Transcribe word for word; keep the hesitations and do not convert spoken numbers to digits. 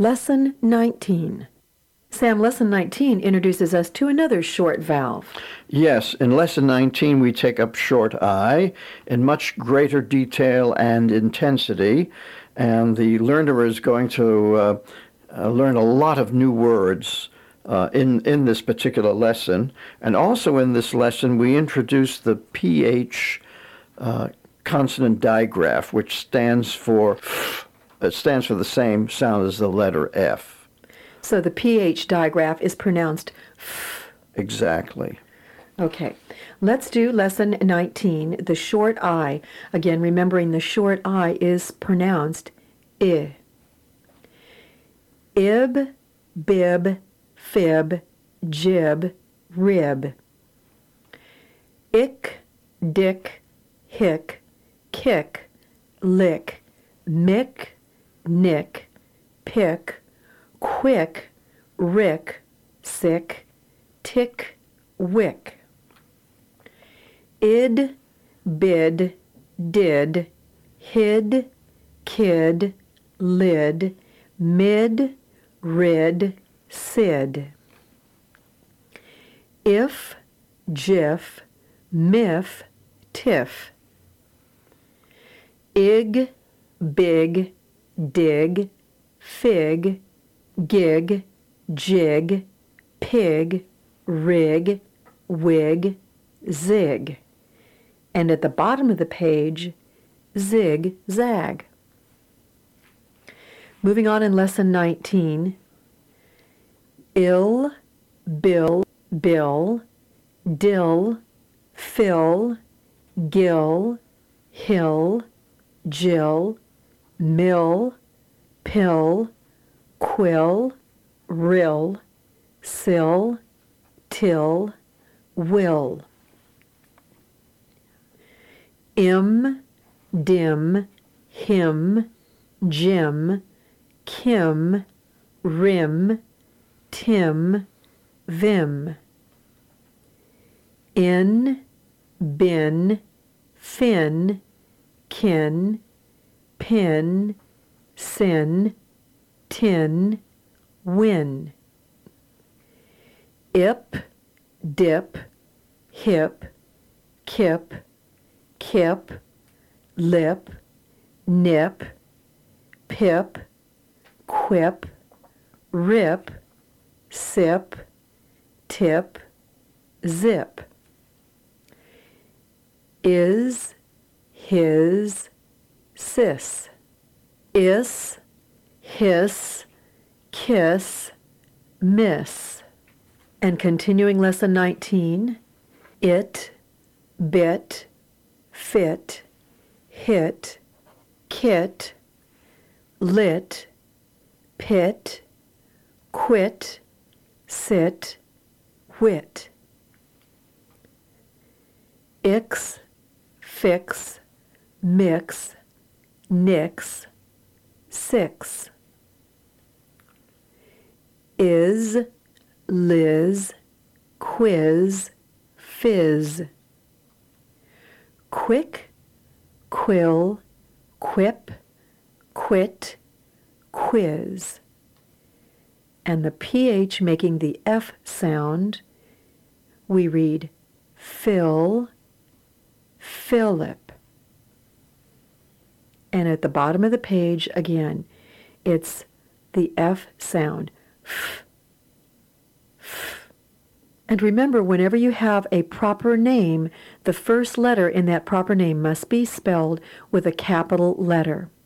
Lesson nineteen. Sam, Lesson nineteen introduces us to another short valve. Yes, in Lesson nineteen we take up short I in much greater detail and intensity, and the learner is going to uh, uh, learn a lot of new words uh, in, in this particular lesson. And also in this lesson we introduce the P H uh, consonant digraph, which stands for It stands for the same sound as the letter F. So the P H digraph is pronounced F. Exactly. Okay, let's do Lesson nineteen, the short I. Again, remembering the short I is pronounced I. Ib, bib, fib, jib, rib. Ick, dick, hick, kick, lick, mick, nick, pick, quick, rick, sick, tick, wick. Id, bid, did, hid, kid, lid, mid, rid, sid. If, jiff, miff, tiff. Ig, big, dig, fig, gig, jig, pig, rig, wig, zig. And at the bottom of the page, zig, zag. Moving on in Lesson nineteen, ill, bill, bill, dill, fill, gill, hill, jill, mill, pill, quill, rill, sill, till, will. Im, dim, him, Jim, Kim, rim, Tim, vim. In, bin, fin, kin, pin, sin, tin, win. Ip, dip, hip, kip, kip, lip, nip, pip, quip, rip, sip, tip, zip. Is, his, sis. Is, hiss, kiss, miss. And continuing Lesson nineteen, it, bit, fit, hit, kit, lit, pit, quit, sit, wit. Ix, fix, mix, nix, six. Is, Liz, quiz, fizz. Quick, quill, quip, quit, quiz. And the P H making the F sound, we read fill, Philip. And at the bottom of the page, again, it's the F sound. F, f. And remember, whenever you have a proper name, the first letter in that proper name must be spelled with a capital letter.